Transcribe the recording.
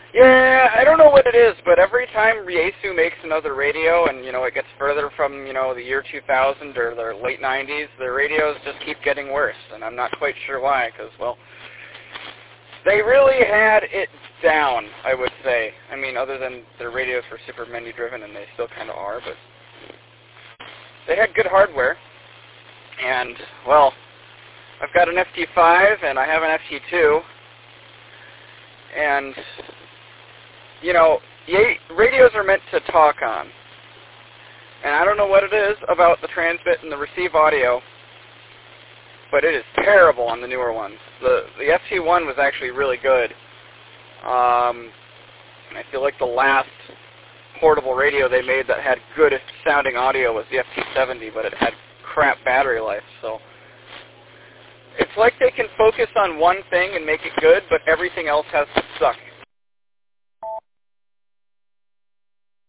Yeah, I don't know what it is, but every time Yaesu makes another radio and, it gets further from, the year 2000 or the late 90s, the radios just keep getting worse, and I'm not quite sure why, because, they really had it down, I would say. I mean, other than their radios were super menu-driven, and they still kind of are, but they had good hardware, and, I've got an FT5, and I have an FT2, and radios are meant to talk on. And I don't know what it is about the transmit and the receive audio, but it is terrible on the newer ones. The FT1 was actually really good. And I feel like the last portable radio they made that had good sounding audio was the FT70, but it had crap battery life. So it's like they can focus on one thing and make it good, but everything else has to